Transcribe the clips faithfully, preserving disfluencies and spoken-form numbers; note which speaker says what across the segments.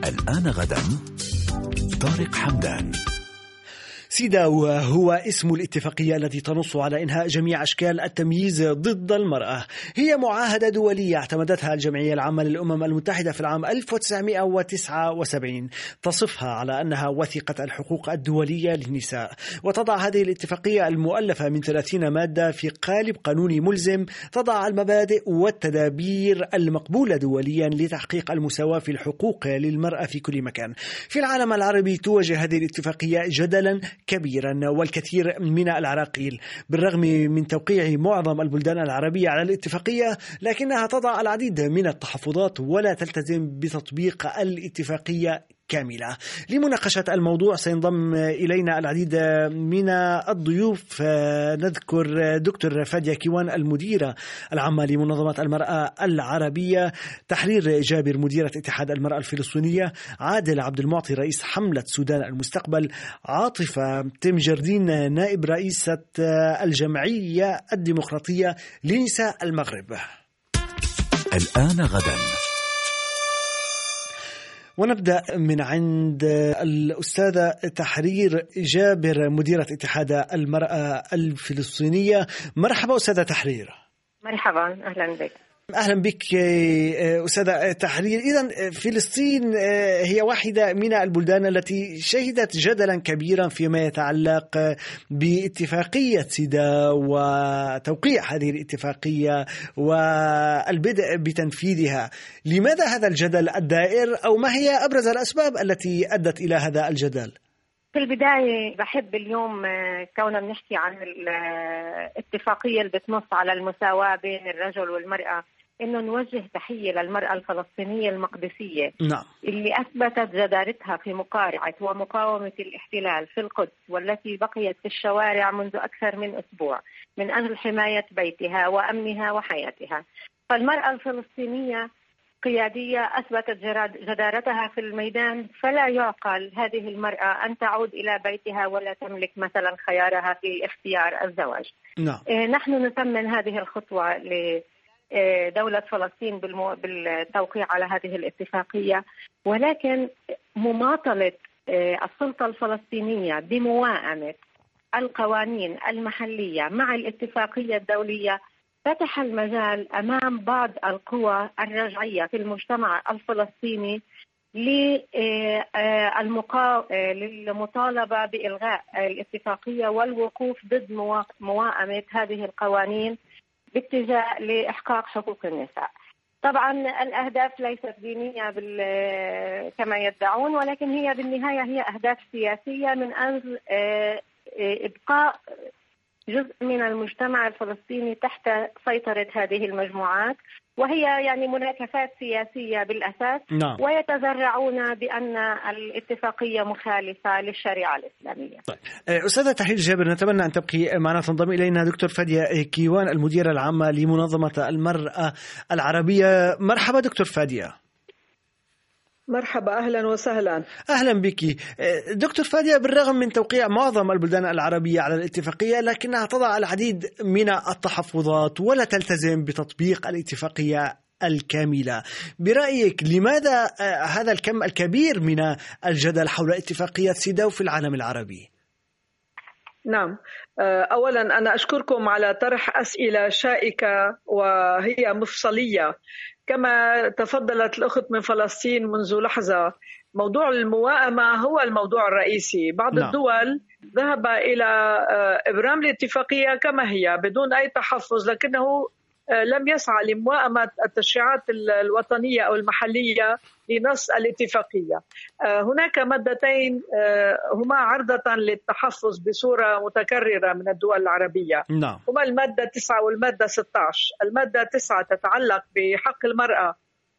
Speaker 1: الآن غدا طارق حمدان.
Speaker 2: سيداو هو اسم الاتفاقية التي تنص على إنهاء جميع أشكال التمييز ضد المرأة. هي معاهدة دولية اعتمدتها الجمعية العامة للأمم المتحدة في العام ألف وتسعمائة وتسعة وسبعين، تصفها على أنها وثيقة الحقوق الدولية للنساء، وتضع هذه الاتفاقية المؤلفة من ثلاثين مادة في قالب قانوني ملزم تضع المبادئ والتدابير المقبولة دوليا لتحقيق المساواة في الحقوق للمرأة في كل مكان. في العالم العربي تواجه هذه الاتفاقية جدلا كبيرا، والكثير من العراقيل بالرغم من توقيع معظم البلدان العربية على الاتفاقية، لكنها تضع العديد من التحفظات ولا تلتزم بتطبيق الاتفاقية كاملة. لمناقشة الموضوع سينضم إلينا العديد من الضيوف. نذكر دكتور فادية كيوان المديرة العامة لمنظمة المرأة العربية، تحرير جابر مديرة اتحاد المرأة الفلسطينية، عادل عبد المعطي رئيس حملة سودان المستقبل، عاطفة تمجردين نائب رئيسة الجمعية الديمقراطية لنساء المغرب.
Speaker 1: الآن غدا.
Speaker 2: ونبدأ من عند الأستاذة تحرير جابر مديرة اتحاد المرأة الفلسطينية. مرحبا أستاذة تحرير.
Speaker 3: مرحبا، أهلا بك.
Speaker 2: أهلا بك أستاذة تحرير. إذن فلسطين هي واحدة من البلدان التي شهدت جدلا كبيرا فيما يتعلق باتفاقية سيداو وتوقيع هذه الاتفاقية والبدء بتنفيذها. لماذا هذا الجدل الدائر، أو ما هي أبرز الأسباب التي أدت إلى هذا الجدل؟
Speaker 3: في البداية بحب اليوم كوننا بنحكي عن الاتفاقية اللي بتنص على المساواة بين الرجل والمرأة، إنه نوجه تحية للمرأة الفلسطينية المقدسية.
Speaker 2: نعم.
Speaker 3: اللي أثبتت جدارتها في مقارعة ومقاومة الاحتلال في القدس، والتي بقيت في الشوارع منذ أكثر من أسبوع من أجل حماية بيتها وأمنها وحياتها. فالمرأة الفلسطينية قيادية أثبتت جدارتها في الميدان، فلا يعقل هذه المرأة أن تعود إلى بيتها ولا تملك مثلا خيارها في اختيار الزواج.
Speaker 2: نعم.
Speaker 3: نحن نثمن هذه الخطوة لدولة فلسطين بالتوقيع على هذه الاتفاقية، ولكن مماطلة السلطة الفلسطينية بموائمة القوانين المحلية مع الاتفاقية الدولية فتح المجال أمام بعض القوى الرجعية في المجتمع الفلسطيني للمطالبة بإلغاء الاتفاقية والوقوف ضد موائمة هذه القوانين باتجاه لإحقاق حقوق النساء. طبعا الأهداف ليست دينية كما يدعون، ولكن هي بالنهاية هي أهداف سياسية من أجل إبقاء جزء من المجتمع الفلسطيني تحت سيطرة هذه المجموعات، وهي يعني مناكفات سياسية بالأساس.
Speaker 2: نعم.
Speaker 3: ويتذرعون بأن الاتفاقية مخالفة للشريعة الإسلامية.
Speaker 2: طيب. أستاذة تحرير جابر، نتمنى أن تبقي معنا. تنضم إلينا دكتور فادية كيوان المديرة العامة لمنظمة المرأة العربية. مرحبا دكتور فادية.
Speaker 4: مرحبا، أهلا وسهلا.
Speaker 2: أهلا بك دكتور فادية. بالرغم من توقيع معظم البلدان العربية على الاتفاقية، لكنها تضع العديد من التحفظات ولا تلتزم بتطبيق الاتفاقية الكاملة. برأيك لماذا هذا الكم الكبير من الجدل حول اتفاقية سيداو في العالم العربي؟
Speaker 4: نعم، أولا أنا أشكركم على طرح أسئلة شائكة وهي مفصلية. كما تفضلت الأخت من فلسطين منذ لحظة، موضوع الموائمة هو الموضوع الرئيسي. بعض
Speaker 2: نعم.
Speaker 4: الدول ذهب إلى إبرام الاتفاقية كما هي بدون أي تحفظ، لكنه لم يسعى لموائمة التشريعات الوطنية أو المحلية لنص الاتفاقية. هناك مادتين هما عرضة للتحفظ بصورة متكررة من الدول العربية.
Speaker 2: نعم.
Speaker 4: هما المادة تسعة والمادة ستة عشر. المادة تسعة تتعلق بحق المرأة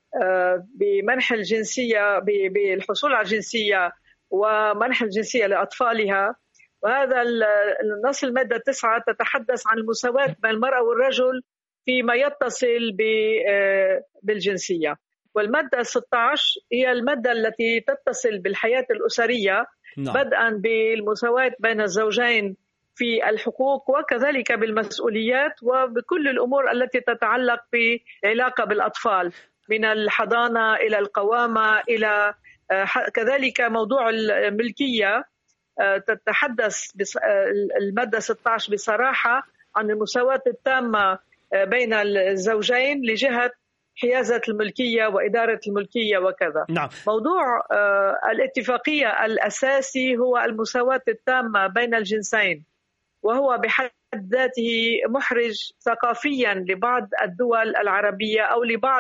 Speaker 4: بمنح الجنسية، بالحصول على الجنسية ومنح الجنسية لأطفالها. وهذا النص المادة تسعة تتحدث عن المساواة بين المرأة والرجل فيما يتصل بالجنسية. والمادة ستة عشر هي المادة التي تتصل بالحياة الأسرية. نعم. بدءا بالمساواة بين الزوجين في الحقوق وكذلك بالمسؤوليات وبكل الأمور التي تتعلق بالعلاقة بالأطفال، من الحضانة إلى القوامة إلى كذلك موضوع الملكية تتحدث المادة ستة عشر بصراحة عن المساواة التامة بين الزوجين لجهة حيازة الملكية وإدارة الملكية وكذا.
Speaker 2: نعم.
Speaker 4: موضوع الاتفاقية الأساسي هو المساواة التامة بين الجنسين، وهو بحد ذاته محرج ثقافيا لبعض الدول العربية أو لبعض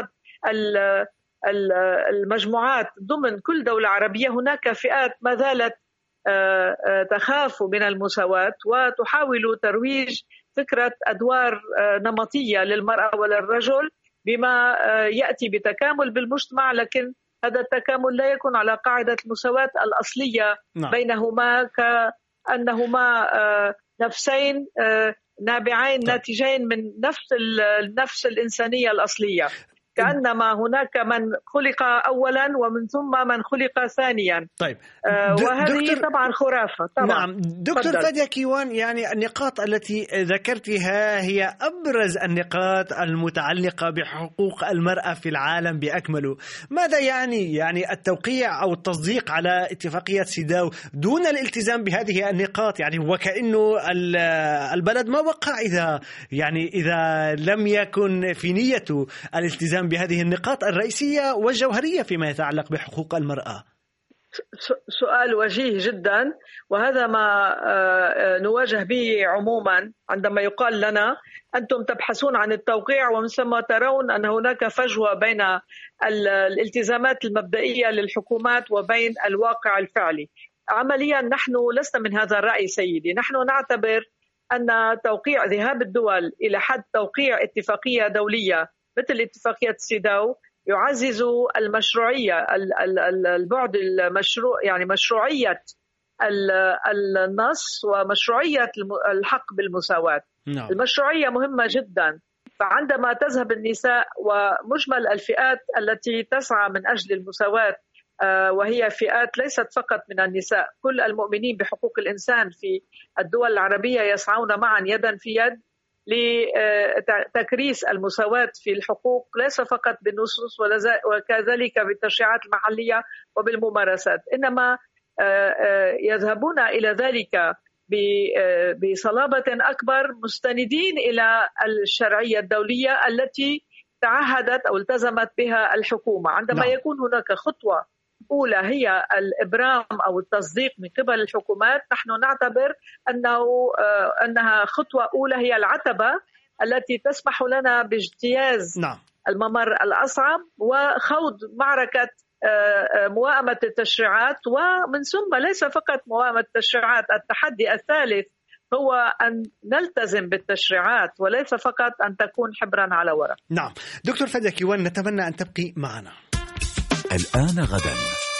Speaker 4: المجموعات ضمن كل دولة عربية. هناك فئات ما زالت تخاف من المساواة وتحاول ترويج فكرة أدوار نمطية للمرأة وللرجل بما يأتي بتكامل بالمجتمع، لكن هذا التكامل لا يكون على قاعدة المساواة الأصلية
Speaker 2: نعم.
Speaker 4: بينهما كأنهما نفسين نابعين ناتجين من نفس النفس الإنسانية الأصلية، كأنما هناك من خلق أولا ومن ثم من خلق ثانيا.
Speaker 2: طيب.
Speaker 4: آه وهذه طبعا خرافة طبعا.
Speaker 2: نعم دكتور فادية كيوان، يعني النقاط التي ذكرتها هي أبرز النقاط المتعلقة بحقوق المرأة في العالم بأكمله. ماذا يعني يعني التوقيع أو التصديق على اتفاقية سيداو دون الالتزام بهذه النقاط؟ يعني وكأنه البلد ما وقع إذا يعني إذا لم يكن في نيته الالتزام بهذه النقاط الرئيسية والجوهرية فيما يتعلق بحقوق المرأة.
Speaker 4: سؤال وجيه جدا، وهذا ما نواجه به عموما عندما يقال لنا أنتم تبحثون عن التوقيع ومن ثم ترون أن هناك فجوة بين الالتزامات المبدئية للحكومات وبين الواقع الفعلي. عمليا نحن لسنا من هذا الرأي سيدي. نحن نعتبر أن توقيع ذهاب الدول إلى حد توقيع اتفاقية دولية مثل اتفاقية سيداو يعزز المشروعية، البعد المشروع، يعني مشروعية النص ومشروعية الحق بالمساواة.
Speaker 2: no.
Speaker 4: المشروعية مهمة جدا. فعندما تذهب النساء ومجمل الفئات التي تسعى من أجل المساواة، وهي فئات ليست فقط من النساء، كل المؤمنين بحقوق الإنسان في الدول العربية يسعون معا يدا في يد لتكريس المساواة في الحقوق، ليس فقط بالنصوص وكذلك بالتشريعات المحلية وبالممارسات، إنما يذهبون إلى ذلك بصلابة أكبر مستندين إلى الشرعية الدولية التي تعهدت أو التزمت بها الحكومة. عندما لا. يكون هناك خطوة أولى هي الإبرام أو التصديق من قبل الحكومات، نحن نعتبر أنه أنها خطوة أولى هي العتبة التي تسمح لنا باجتياز
Speaker 2: نعم.
Speaker 4: الممر الأصعب وخوض معركة موائمة التشريعات، ومن ثم ليس فقط موائمة التشريعات، التحدي الثالث هو أن نلتزم بالتشريعات وليس فقط أن تكون حبرا على ورق.
Speaker 2: نعم دكتور فادية كيوان، نتمنى أن تبقي معنا.
Speaker 1: الآن غدا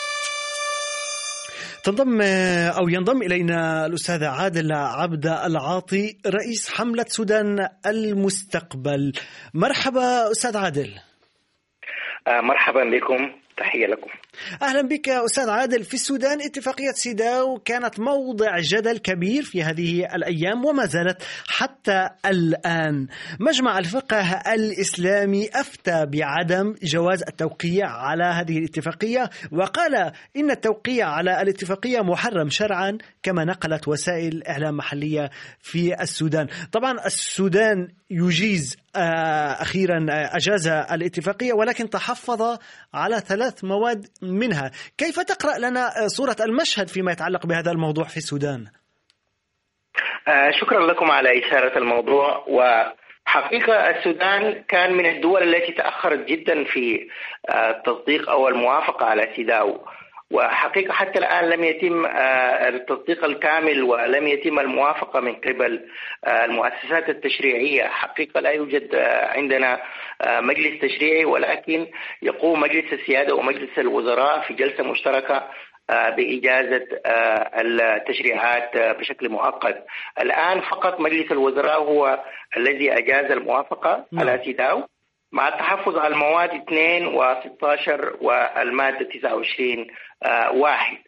Speaker 2: تنضم أو ينضم إلينا الأستاذ عادل عبد العاطي رئيس حملة سودان المستقبل. مرحبا أستاذ عادل.
Speaker 5: مرحبا بكم، تحية لكم.
Speaker 2: أهلا بك أستاذ عادل. في السودان اتفاقية سيداو كانت موضع جدل كبير في هذه الأيام وما زالت حتى الآن. مجمع الفقه الإسلامي أفتى بعدم جواز التوقيع على هذه الاتفاقية وقال إن التوقيع على الاتفاقية محرم شرعا كما نقلت وسائل إعلام محلية في السودان. طبعا السودان يجيز أخيرا أجاز الاتفاقية ولكن تحفظ على ثلاث مواد منها. كيف تقرأ لنا صورة المشهد فيما يتعلق بهذا الموضوع في السودان؟
Speaker 5: آه شكرا لكم على إثارة الموضوع. وحقيقة السودان كان من الدول التي تأخرت جدا في التصديق أو الموافقة على سيداو، وحقيقة حتى الآن لم يتم التصديق الكامل ولم يتم الموافقة من قبل المؤسسات التشريعية. حقيقة لا يوجد عندنا مجلس تشريعي، ولكن يقوم مجلس السيادة ومجلس الوزراء في جلسة مشتركة بإجازة التشريعات بشكل مؤقت. الآن فقط مجلس الوزراء هو الذي أجاز الموافقة على سيداو، مع التحفظ على المواد اثنين وستة عشر والمادة تسعة وعشرين واحد.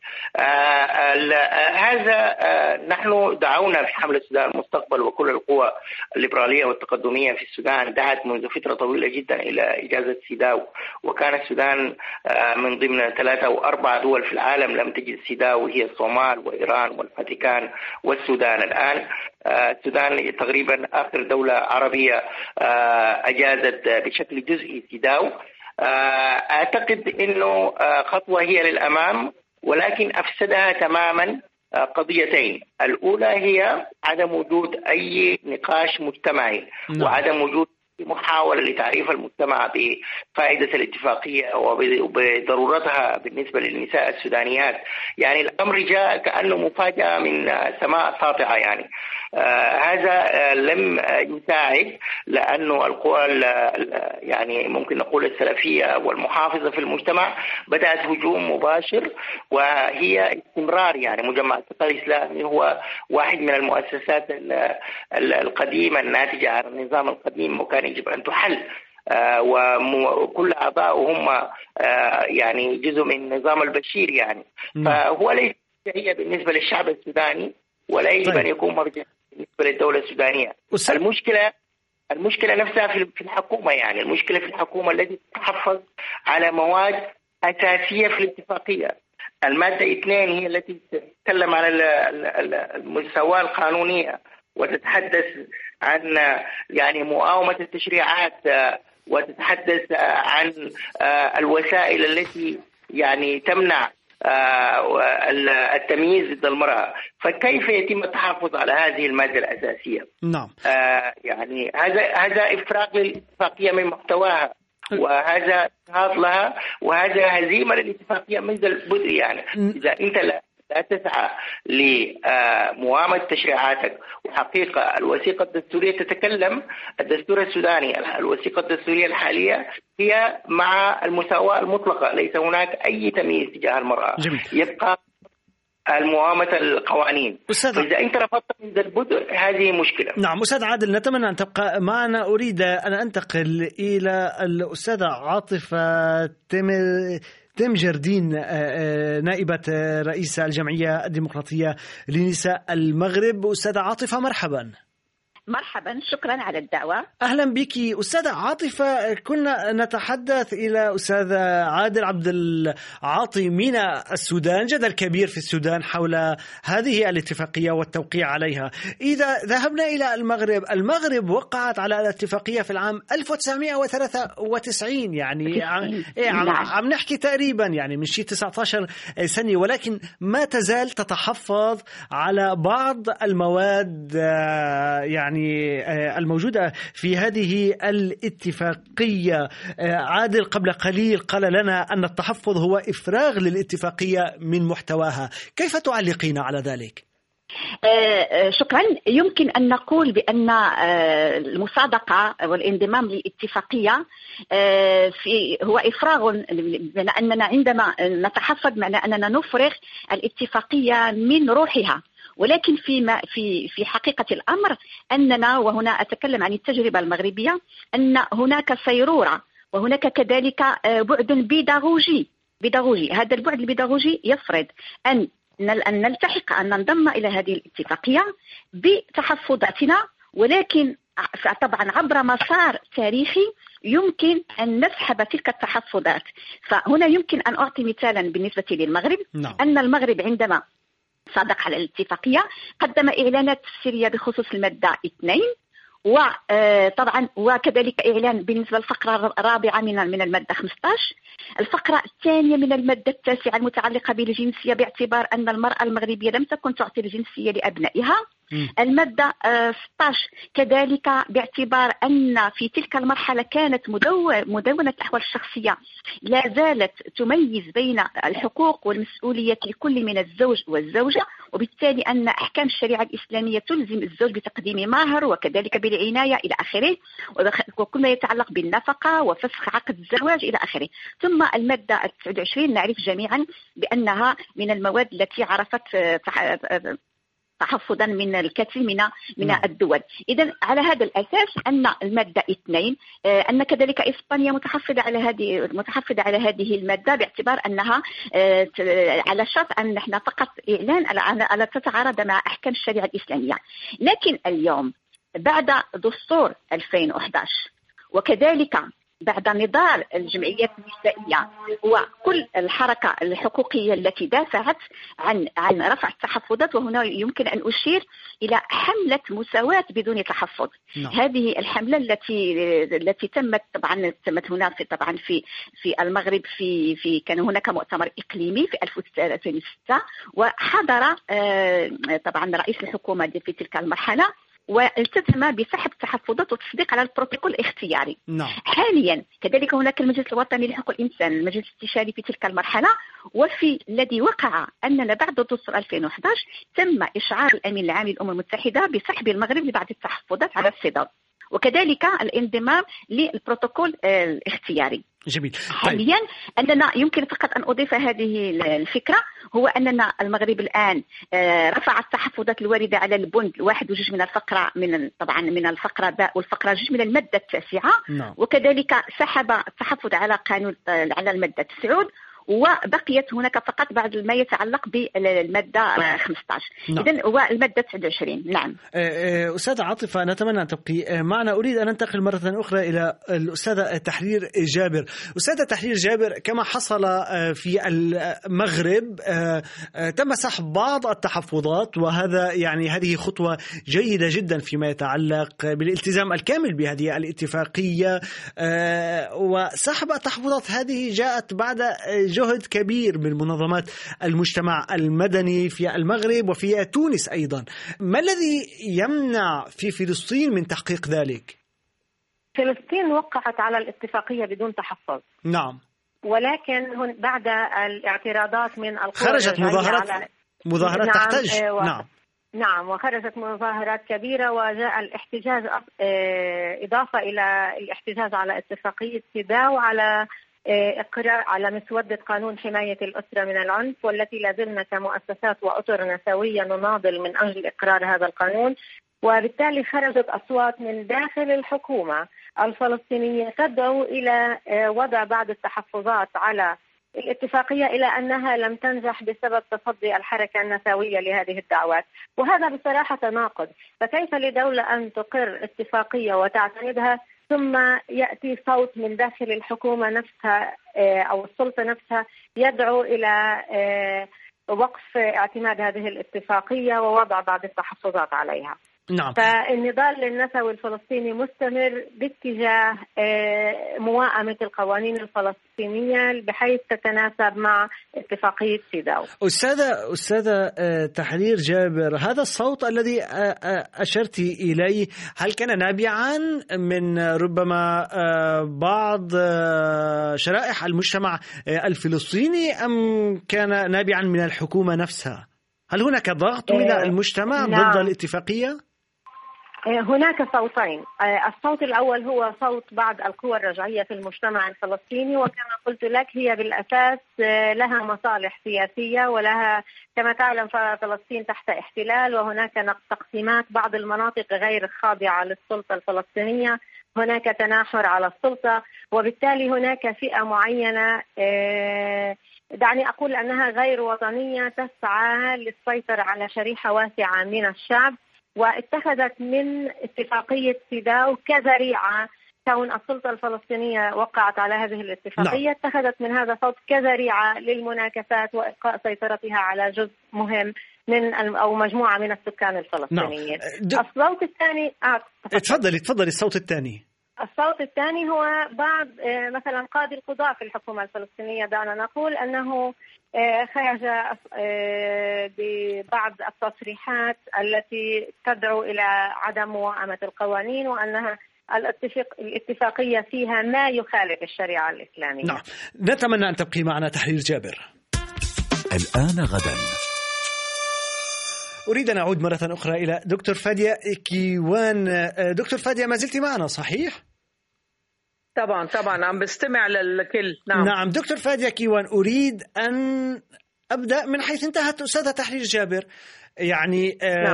Speaker 5: هذا نحن دعونا في حملة السودان المستقبل، وكل القوى الليبرالية والتقدمية في السودان دعت منذ فترة طويلة جدا إلى إجازة سيداو، وكان السودان من ضمن ثلاثة أو أربع دول في العالم لم تجد سيداو، وهي الصومال وإيران والفاتيكان والسودان. الآن السودان تقريبا آخر دولة عربية أجازت بشكل جزئي سيداو. أعتقد أنه خطوة هي للأمام، ولكن أفسدها تماما قضيتين. الأولى هي عدم وجود أي نقاش مجتمعي، نعم. وعدم وجود محاولة لتعريف المجتمع بفائدة الاتفاقية وبضرورتها بالنسبة للنساء السودانيات. يعني الأمر جاء كأنه مفاجأة من سماء ساطعة. يعني آه هذا آه لم يساعد، لأنه القوى يعني ممكن نقول السلفية والمحافظة في المجتمع بدأت هجوم مباشر، وهي استمرار. يعني مجمع الثقة الإسلامي هو واحد من المؤسسات القديمة الناتجة عن النظام القديم، وكان يجب أن تحل، آه وكل أعضاء هم آه يعني جزء من نظام البشير. يعني م. فهو ليس هي بالنسبة للشعب السوداني، ولا يجب طيب. أن يكون مرجع بالنسبة للدولة السودانية. أسر. المشكلة المشكلة نفسها في الحكومة. يعني المشكلة في الحكومة التي تتحفظ على مواد أساسية في الاتفاقية. المادة اثنين هي التي تتكلم عن المساواة القانونية، وتتحدث عن يعني مقاومة التشريعات، وتتحدث عن الوسائل التي يعني تمنع التمييز ضد المرأة. فكيف يتم التحفظ على هذه المادة الأساسية؟
Speaker 2: نعم.
Speaker 5: يعني هذا هذا إفراغ للاتفاقية من محتواها، وهذا إجهاض لها، وهذا هزيمة للاتفاقية منذ البدء. يعني إذا أنت لا لا تسعى لموامة تشريعاتك. وحقيقة الوثيقة الدستورية تتكلم، الدستور السوداني الوثيقة الدستورية الحالية هي مع المساواة المطلقة، ليس هناك أي تمييز تجاه المرأة. جميل. يبقى الموامة القوانين. إذا أنت رفضت من البدء هذه مشكلة.
Speaker 2: نعم أستاذ عادل، نتمنى أن تبقى معنا. أريد أن أنتقل إلى الأستاذة عاطفة تمر تم جردين، نائبة رئيس الجمعية الديمقراطية لنساء المغرب. أستاذة عاطفة مرحبا.
Speaker 6: مرحبا، شكرا على الدعوة.
Speaker 2: أهلا بك أستاذة عاطفة. كنا نتحدث إلى أستاذ عادل عبد العاطي من السودان. جدل كبير في السودان حول هذه الاتفاقية والتوقيع عليها. إذا ذهبنا إلى المغرب، المغرب وقعت على الاتفاقية في العام ألف وتسعمائة وثلاثة وتسعين. يعني عم, عم نحكي تقريبا يعني من شيء تسعة عشر سنة، ولكن ما تزال تتحفظ على بعض المواد يعني الموجودة في هذه الاتفاقية. عادل قبل قليل قال لنا أن التحفظ هو إفراغ للاتفاقية من محتواها. كيف تعلقين على ذلك؟
Speaker 6: شكرا. يمكن أن نقول بأن المصادقة والانضمام للاتفاقية في هو إفراغ، بمعنى أننا عندما نتحفظ معنى أننا نفرغ الاتفاقية من روحها. ولكن في في في حقيقة الأمر أننا، وهنا أتكلم عن التجربة المغربية، أن هناك صيرورة وهناك كذلك بعد بيداغوجي بيداغوجي هذا البعد البيداغوجي يفرض أن أن نلتحق أن ننضم إلى هذه الاتفاقية بتحفظاتنا، ولكن طبعا عبر مسار تاريخي يمكن أن نسحب تلك التحفظات. فهنا يمكن أن أعطي مثالا بالنسبة للمغرب. نعم. أن المغرب عندما صادق على الاتفاقية قدم إعلانات تفسيرية بخصوص المادة اثنين، وطبعا وكذلك إعلان بالنسبة للفقرة الرابعة من من المادة خمسة عشر، الفقرة الثانية من المادة التاسعة المتعلقة بالجنسية باعتبار أن المرأة المغربية لم تكن تعطي الجنسية لأبنائها. م. المادة ستة عشر كذلك باعتبار أن في تلك المرحلة كانت مدونة الأحوال الشخصية لا زالت تميز بين الحقوق والمسؤوليات لكل من الزوج والزوجة، وبالتالي أن أحكام الشريعة الإسلامية تلزم الزوج بتقديم مهر وكذلك بالعناية إلى آخره، وكل ما يتعلق بالنفقة وفسخ عقد الزواج إلى آخره. ثم المادة تسعة وعشرين نعرف جميعا بأنها من المواد التي عرفت تحفظا من الكثير من من الدول. إذا على هذا الأساس أن المادة اثنين أن كذلك إسبانيا متحفظة على هذه متحفظة على هذه المادة باعتبار أنها على شرط أن نحن فقط إعلان على على تتعارض مع أحكام الشريعة الإسلامية. لكن اليوم بعد دستور ألفين وأحد عشر وكذلك بعد نضال الجمعيات النسائية وكل الحركة الحقوقية التي دافعت عن عن رفع التحفظات، وهنا يمكن أن أشير إلى حملة مساواة بدون تحفظ. no. هذه الحملة التي التي تمت طبعا تمت هنا في طبعا في في المغرب في في كان هناك مؤتمر إقليمي في ألفين وستة وحضر طبعا رئيس الحكومة في تلك المرحلة والتزم بسحب التحفظات والتصديق على البروتوكول الاختياري.
Speaker 2: no.
Speaker 6: حاليا كذلك هناك المجلس الوطني لحقوق الإنسان، المجلس الاستشاري في تلك المرحلة، وفي الذي وقع أننا بعد دستور ألفين وأحد عشر تم إشعار الأمين العام للأمم المتحدة بسحب المغرب لبعض التحفظات على الصدام وكذلك الانضمام للبروتوكول الاختياري.
Speaker 2: جميل.
Speaker 6: حاليا أننا يمكن فقط أن أضيف هذه الفكرة، هو أننا المغرب الآن رفع التحفظات الواردة على البند واحد وجوج من الفقرة من طبعا من الفقرة باء والفقرة جوج من المادة التاسعة no. وكذلك سحب التحفظ على قانون على المادة تسعود، وبقيت هناك فقط بعض ما يتعلق بالمادة خمسة عشر. نعم. إذن هو المادة تسعة وعشرين. نعم.
Speaker 2: أستاذة عاطفة، نتمنى أن تبقي معنا. أريد أن ننتقل مرة أخرى إلى الأستاذة تحرير جابر. أستاذة تحرير جابر، كما حصل في المغرب تم سحب بعض التحفظات، وهذا يعني هذه خطوة جيدة جدا فيما يتعلق بالالتزام الكامل بهذه الاتفاقية، وسحب التحفظات هذه جاءت بعد جهد كبير من منظمات المجتمع المدني في المغرب وفي تونس أيضا. ما الذي يمنع في فلسطين من تحقيق ذلك؟
Speaker 3: فلسطين وقعت على الاتفاقية بدون تحفظ.
Speaker 2: نعم.
Speaker 3: ولكن بعد الاعتراضات من القوى
Speaker 2: خرجت مظاهرات
Speaker 3: على...
Speaker 2: مظاهرات
Speaker 3: نعم
Speaker 2: تحتج.
Speaker 3: و...
Speaker 2: نعم.
Speaker 3: نعم وخرجت مظاهرات كبيرة، وجاء الاحتجاج إضافة إلى الاحتجاج على اتفاقية سيداو وعلى إقرار على مسودة قانون حماية الأسرة من العنف، والتي لازلنا كمؤسسات وأطر نسوية نناضل من أجل إقرار هذا القانون. وبالتالي خرجت أصوات من داخل الحكومة الفلسطينية تدعو إلى وضع بعض التحفظات على الاتفاقية، إلى أنها لم تنجح بسبب تصدي الحركة النسوية لهذه الدعوات، وهذا بصراحة تناقض. فكيف لدولة أن تقر اتفاقية وتعتمدها ثم يأتي صوت من داخل الحكومة نفسها أو السلطة نفسها يدعو إلى وقف اعتماد هذه الاتفاقية ووضع بعض التحفظات عليها؟
Speaker 2: نعم.
Speaker 3: فالنضال النسوي الفلسطيني مستمر باتجاه موائمة القوانين الفلسطينية بحيث تتناسب مع اتفاقية سيداو.
Speaker 2: أستاذة أستاذة تحرير جابر، هذا الصوت الذي أشرت إليه هل كان نابعا من ربما بعض شرائح المجتمع الفلسطيني أم كان نابعا من الحكومة نفسها؟ هل هناك ضغط من المجتمع
Speaker 3: نعم.
Speaker 2: ضد الاتفاقية؟
Speaker 3: هناك صوتين. الصوت الأول هو صوت بعض القوى الرجعية في المجتمع الفلسطيني، وكما قلت لك هي بالأساس لها مصالح سياسية، ولها كما تعلم فلسطين تحت احتلال، وهناك تقسيمات، بعض المناطق غير خاضعة للسلطة الفلسطينية، هناك تناحر على السلطة، وبالتالي هناك فئة معينة دعني أقول أنها غير وطنية تسعى للسيطرة على شريحة واسعة من الشعب، واتخذت من اتفاقية سيداو كذريعة، كون السلطة الفلسطينية وقعت على هذه الاتفاقية لا. اتخذت من هذا الصوت كذريعة للمناكفات وإبقاء سيطرتها على جزء مهم من أو مجموعة من السكان الفلسطينيين.
Speaker 2: د...
Speaker 3: الصوت الثاني آه
Speaker 2: تفضلي تفضلي الصوت الثاني.
Speaker 3: الصوت الثاني هو بعض مثلا قاضي القضاء في الحكومة الفلسطينية، دعنا نقول أنه خرج ببعض التصريحات التي تدعو إلى عدم موائمة القوانين، وأنها الاتفاقية فيها ما يخالف الشريعة الإسلامية.
Speaker 2: نعم. نتمنى أن تبقي معنا تحرير جابر.
Speaker 1: الآن غدا
Speaker 2: أريد أن أعود مرة أخرى إلى دكتور فادية كيوان. دكتور فادية، ما زلت معنا صحيح؟
Speaker 4: طبعا طبعا عم بستمع للكل. نعم
Speaker 2: نعم. دكتور فادية كيوان، أريد أن أبدأ من حيث انتهت أستاذة تحرير جابر. يعني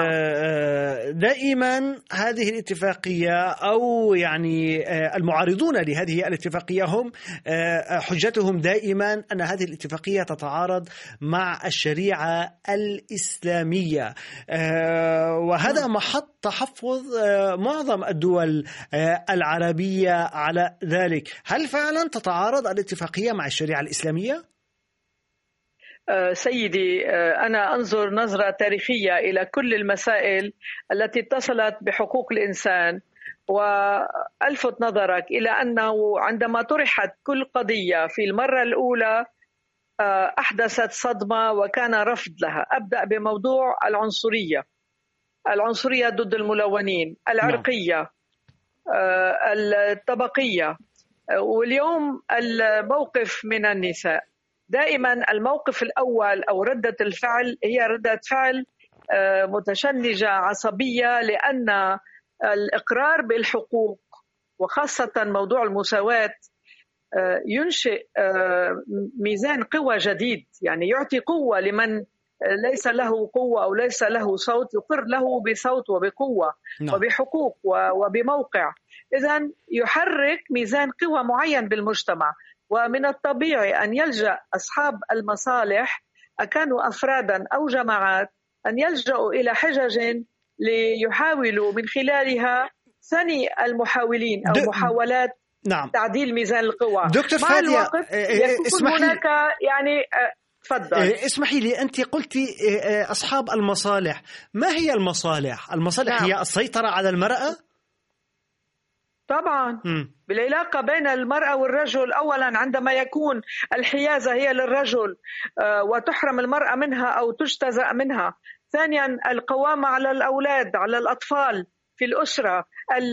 Speaker 2: دائما هذه الاتفاقية أو يعني المعارضون لهذه الاتفاقية هم حجتهم دائما أن هذه الاتفاقية تتعارض مع الشريعة الإسلامية، وهذا محط تحفظ معظم الدول العربية على ذلك. هل فعلا تتعارض الاتفاقية مع الشريعة الإسلامية؟
Speaker 4: سيدي، أنا أنظر نظرة تاريخية إلى كل المسائل التي اتصلت بحقوق الإنسان، وألفت نظرك إلى أنه عندما طرحت كل قضية في المرة الأولى أحدثت صدمة وكان رفض لها. أبدأ بموضوع العنصرية العنصرية ضد الملونين، العرقية، الطبقية، واليوم الموقف من النساء. دائما الموقف الأول أو ردة الفعل هي ردة فعل متشنجة عصبية، لأن الإقرار بالحقوق وخاصة موضوع المساواة ينشئ ميزان قوة جديد، يعني يعطي قوة لمن ليس له قوة أو ليس له صوت، يقر له بصوت وبقوة وبحقوق وبموقع. إذن يحرك ميزان قوة معين بالمجتمع، ومن الطبيعي أن يلجأ أصحاب المصالح أكانوا أفرادا أو جماعات أن يلجأوا إلى حجج ليحاولوا من خلالها ثني المحاولين أو محاولات نعم. تعديل ميزان القوى.
Speaker 2: دكتور فادية،
Speaker 4: يكون هناك يعني تفضل.
Speaker 2: اسمحي لي، أنت قلتي أصحاب المصالح، ما هي المصالح؟ المصالح نعم. هي السيطرة على المرأة؟
Speaker 4: طبعا م. بالعلاقة بين المرأة والرجل. أولا عندما يكون الحيازة هي للرجل وتحرم المرأة منها أو تجتزأ منها. ثانيا القوامة على الأولاد، على الأطفال في الأسرة،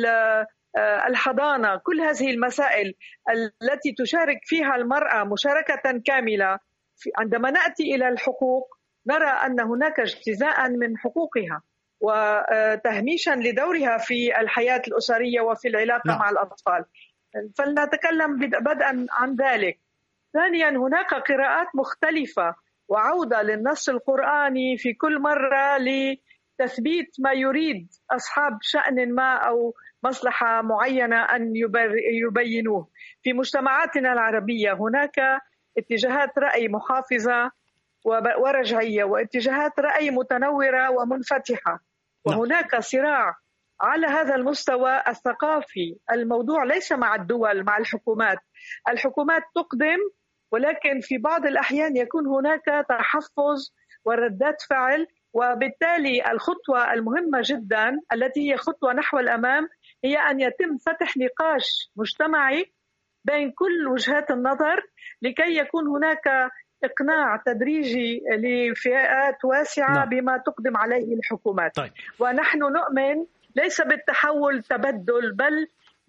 Speaker 4: الحضانة، كل هذه المسائل التي تشارك فيها المرأة مشاركة كاملة. عندما نأتي إلى الحقوق نرى أن هناك اجتزاء من حقوقها وتهميشا لدورها في الحياة الأسرية وفي العلاقة لا. مع الأطفال. فلنتكلم بدءا عن ذلك. ثانيا هناك قراءات مختلفة وعودة للنص القرآني في كل مرة لتثبيت ما يريد أصحاب شأن ما أو مصلحة معينة أن يبينوه. في مجتمعاتنا العربية هناك اتجاهات رأي محافظة ورجعية واتجاهات رأي متنورة ومنفتحة، وهناك صراع على هذا المستوى الثقافي. الموضوع ليس مع الدول، مع الحكومات. الحكومات تقدم، ولكن في بعض الأحيان يكون هناك تحفظ وردات فعل، وبالتالي الخطوة المهمة جدا التي هي خطوة نحو الأمام هي أن يتم فتح نقاش مجتمعي بين كل وجهات النظر لكي يكون هناك إقناع تدريجي لفئات واسعة نعم. بما تقدم عليه الحكومات. طيب. ونحن نؤمن ليس بالتحول تبدل، بل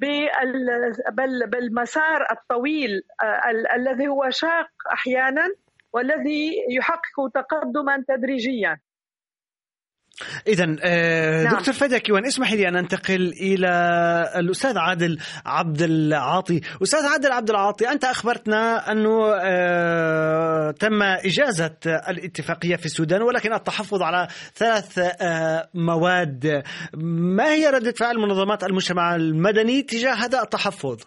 Speaker 4: بل بالمسار الطويل الذي هو شاق أحيانا والذي يحقق تقدما تدريجيا.
Speaker 2: إذن دكتور فادية كيوان، اسمحي لي أن أنتقل إلى الأستاذ عادل عبد العاطي. أستاذ عادل عبد العاطي، أنت أخبرتنا أنه تم إجازة الاتفاقية في السودان، ولكن التحفظ على ثلاث مواد. ما هي ردة فعل منظمات المجتمع المدني تجاه هذا التحفظ؟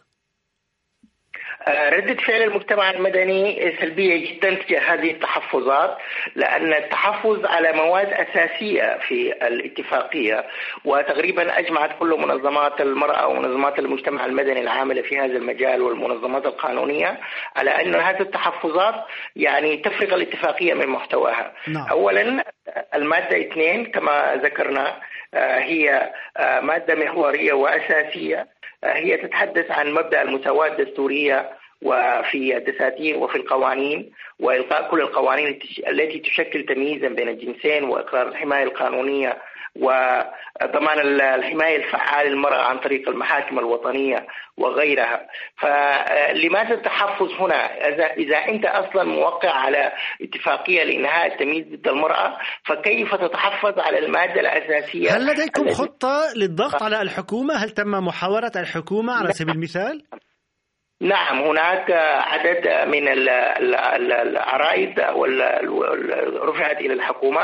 Speaker 5: ردة فعل المجتمع المدني سلبية جدا تجاه هذه التحفظات، لأن التحفظ على مواد أساسية في الاتفاقية، وتقريبا أجمعت كل منظمات المرأة ومنظمات المجتمع المدني العاملة في هذا المجال والمنظمات القانونية على أن هذه التحفظات يعني تفرغ الاتفاقية من محتواها. نعم. أولا المادة اثنين كما ذكرنا هي مادة محورية وأساسية، هي تتحدث عن مبدأ المساواة الدستورية وفي الدساتير وفي القوانين، وإلغاء كل القوانين التي تشكل تمييزا بين الجنسين، وإقرار الحماية القانونية وضمان الحماية الفعال للمرأة عن طريق المحاكم الوطنية وغيرها. فلماذا التحفظ هنا؟ إذا أنت أصلا موقع على اتفاقية لإنهاء التمييز ضد المرأة، فكيف تتحفظ على المادة الأساسية؟
Speaker 2: هل لديكم خطة للضغط على الحكومة؟ هل تم محاورة الحكومة على سبيل المثال؟
Speaker 5: نعم، هناك عدد من العرائض رفعت إلى الحكومة.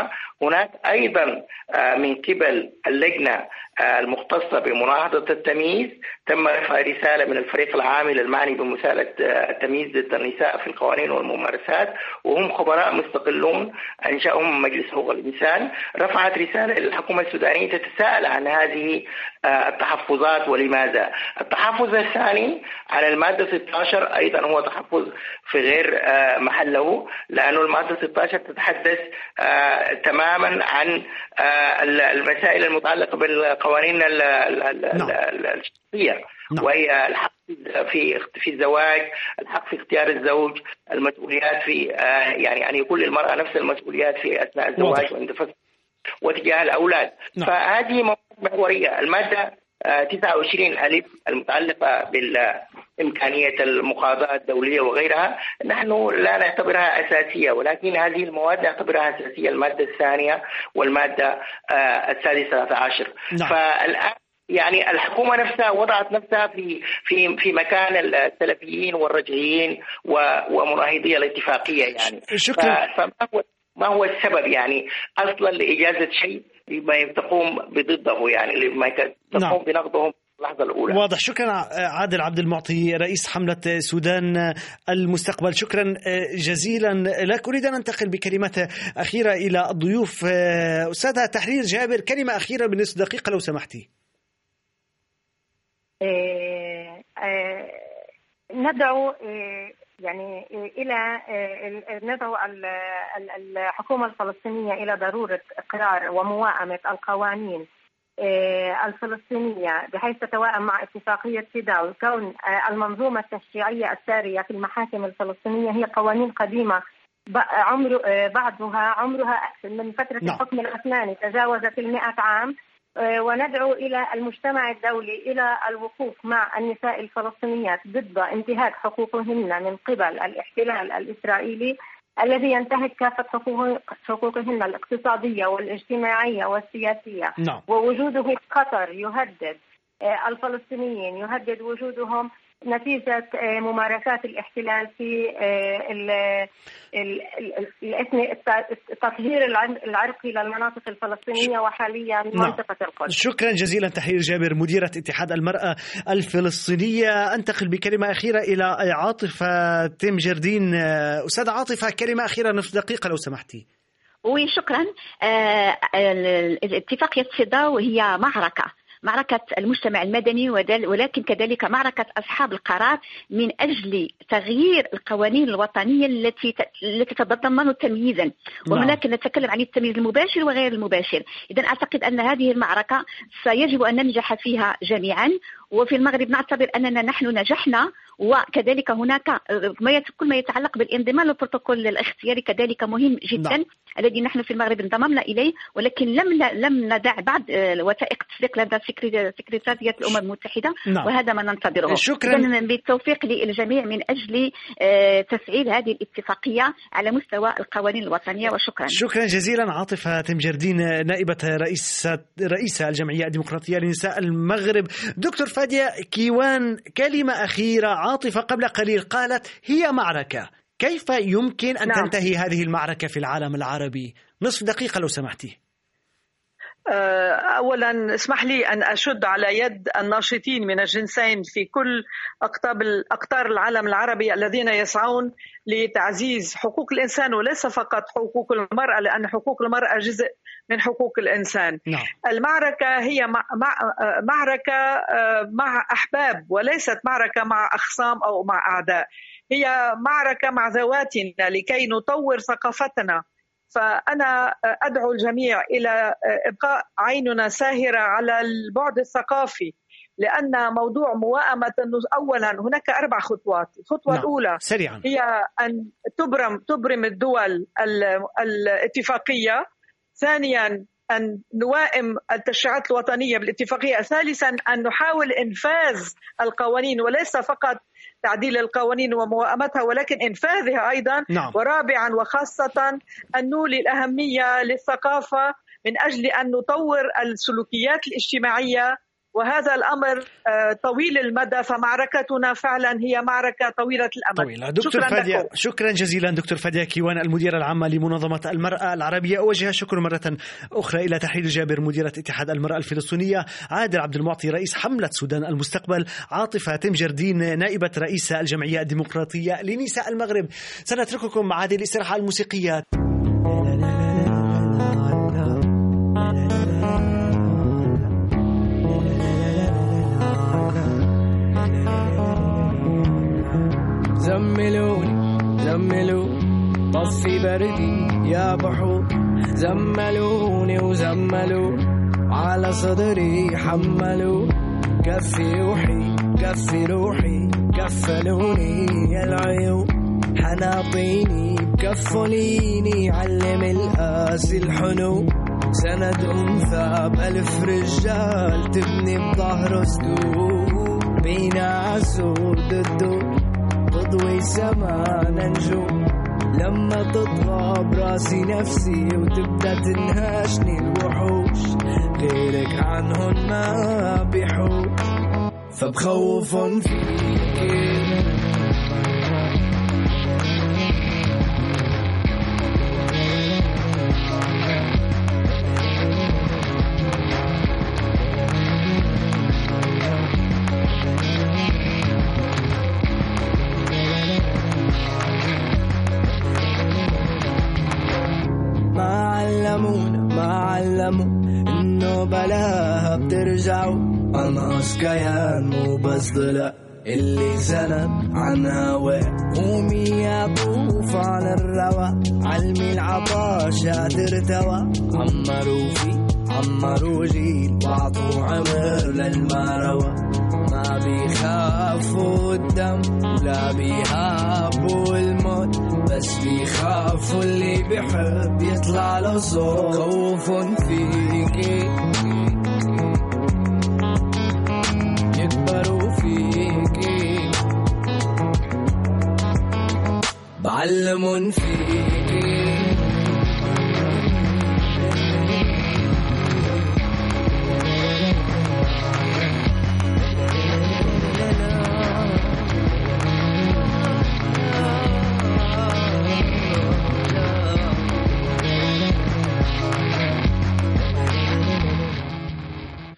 Speaker 5: هناك أيضا من قبل اللجنة المختصة بمناهضة التمييز تم رفع رسالة من الفريق العامل المعني بمساءلة التمييز ضد النساء في القوانين والممارسات، وهم خبراء مستقلون أنشأهم مجلس حقوق الإنسان. رفعت رسالة للحكومة السودانية تتساءل عن هذه التحفظات ولماذا. التحفظ الثاني على المادة ستة عشر أيضا هو تحفظ في غير محله، لأن المادة ستة عشر تتحدث تماما عن المسائل المتعلقة بالقوانين الشخصية، وهي الحق في في الزواج، الحق في اختيار الزوج، المسؤوليات في يعني أن يكون للمرأة نفس المسؤوليات في أثناء الزواج وانتفاض وتجاه الأولاد. نعم. فهذه مواد محورية. المادة تسعة وعشرين ألف المتعلقة بالإمكانية المقاضاة الدولية وغيرها نحن لا نعتبرها أساسية، ولكن هذه المواد نعتبرها أساسية، المادة الثانية والمادة السادسة عشر. نعم. فالآن يعني الحكومة نفسها وضعت نفسها في في في مكان السلفيين والرجعيين ومناهضي الاتفاقية يعني.
Speaker 2: شكرا.
Speaker 5: فما هو ما هو السبب يعني أصلا لإجازة شيء لما تقوم بضده يعني لما تقوم نعم. بنقضهم اللحظة الأولى.
Speaker 2: واضح. شكرا عادل عبد المعطي رئيس حملة السودان المستقبل، شكرا جزيلا لك. أريد أن أنتقل بكلمات أخيرة إلى الضيوف. أستاذة تحرير جابر، كلمة أخيرة بنصف دقيقة لو سمحتي.
Speaker 3: إيه إيه ندعو إيه يعني إلى ندعو الحكومة الفلسطينية إلى ضرورة إقرار ومواءمة القوانين الفلسطينية بحيث تتوائم مع اتفاقية سيداو. كون المنظومة التشريعية السارية في المحاكم الفلسطينية هي قوانين قديمة عمر بعضها عمرها من فترة no. الحكم العثماني تجاوزت المئة عام، وندعو إلى المجتمع الدولي إلى الوقوف مع النساء الفلسطينيات ضد انتهاك حقوقهن من قبل الاحتلال الإسرائيلي الذي ينتهك كافة حقوقهن الاقتصادية والاجتماعية والسياسية.
Speaker 2: no.
Speaker 3: ووجوده في قطر يهدد الفلسطينيين، يهدد وجودهم نتيجة ممارسات الاحتلال في التطهير العرقي للمناطق الفلسطينية وحاليا منطقة القدس.
Speaker 2: شكرا جزيلا تحرير جابر مديرة اتحاد المرأة الفلسطينية. أنتقل بكلمة أخيرة إلى عاطفة تمجردين. أستاذة عاطفة، كلمة أخيرة نصف دقيقة لو سمحتي.
Speaker 6: وشكرا. اتفاقية سيداو هي معركة معركة المجتمع المدني، ولكن كذلك معركة أصحاب القرار من أجل تغيير القوانين الوطنية التي التي تتضمن تمييزا، وهناك نتكلم عن التمييز المباشر وغير المباشر. إذن أعتقد أن هذه المعركة سيجب أن ننجح فيها جميعا، وفي المغرب نعتبر أننا نحن نجحنا، وكذلك هناك كل ما يتعلق بالانضمام للبروتوكول الاختياري كذلك مهم جدا نعم. الذي نحن في المغرب انضممنا إليه، ولكن لم لم ندع بعد وثائق تصديق لدى سكرتارية الأمم المتحدة نعم. وهذا ما ننتظره.
Speaker 2: شكرا.
Speaker 6: بالتوفيق للجميع من أجل تفعيل هذه الاتفاقية على مستوى القوانين الوطنية. وشكرا.
Speaker 2: شكرا جزيلا عاطفة تمجردين نائبة رئيسة رئيسة الجمعية الديمقراطية لنساء المغرب. دكتور فادية كيوان، كلمة أخيرة. عاطفة قبل قليل قالت هي معركة، كيف يمكن أن نعم. تنتهي هذه المعركة في العالم العربي؟ نصف دقيقة لو سمحتي.
Speaker 4: أولا اسمح لي أن أشد على يد الناشطين من الجنسين في كل أقطار العالم العربي الذين يسعون لتعزيز حقوق الإنسان، وليس فقط حقوق المرأة، لأن حقوق المرأة جزء من حقوق الإنسان.
Speaker 2: نعم.
Speaker 4: المعركة هي مع معركة مع أحباب، وليست معركة مع أخصام أو مع أعداء. هي معركة مع ذواتنا لكي نطور ثقافتنا. فأنا أدعو الجميع إلى إبقاء عيننا ساهرة على البعد الثقافي، لأن موضوع موائمة أولا هناك أربع خطوات. الخطوة نعم. الأولى
Speaker 2: سريعا.
Speaker 4: هي أن تبرم تبرم الدول الاتفاقية. ثانيا أن نوائم التشريعات الوطنية بالاتفاقية. ثالثا أن نحاول إنفاذ القوانين، وليس فقط تعديل القوانين وموائمتها ولكن إنفاذها أيضا
Speaker 2: نعم.
Speaker 4: ورابعا وخاصة أن نولي الأهمية للثقافة من أجل أن نطور السلوكيات الاجتماعية وهذا الأمر طويل المدى، فمعركتنا فعلا هي معركة طويلة الأمد.
Speaker 2: طويلة. دكتور
Speaker 4: شكرا
Speaker 2: فادية
Speaker 4: لكم.
Speaker 2: شكرا جزيلا دكتور فادية كيوان، المديرة العامة لمنظمة المرأة العربية. أوجه شكر مرة أخرى إلى تحرير جابر مديرة اتحاد المرأة الفلسطينية، عادل عبد المعطي رئيس حملة سودان المستقبل، عاطفة تمجردين نائبة رئيس الجمعية الديمقراطية لنساء المغرب. سنترككم مع هذه الاستراحة الموسيقية.
Speaker 7: زملوني زملوني طفي بردي يا بحور، زملوني وزملوني على صدري حملوا، كفي روحي كفي روحي كفلوني يا العيون، حناطيني بكفليني علم القاسي الحنو، سند أنثى بألف رجال تبني بظهر سدود، بينا عسود ضده تضوي سما ننجوم، لما تطغى براسي نفسي وتبدأ تنهاشني الوحوش، غيرك عنهن ما بيحوش، فبخوفن فيك إنه بلاها بترجعوا، أنقص كيان مو بس ضلع اللي زنب عن هواه، قومي يا طوف على الروا، علمي العطاش ترتوى، عمروا في عمروا جيل وعطوا عمر للمروى، ما بيخافوا الدم ولا بيهابوا الموت، بس بيخافوا اللي بيحب يطلع له صوت، خوف فيكي يكبروا فيكي، بعلمون فيكي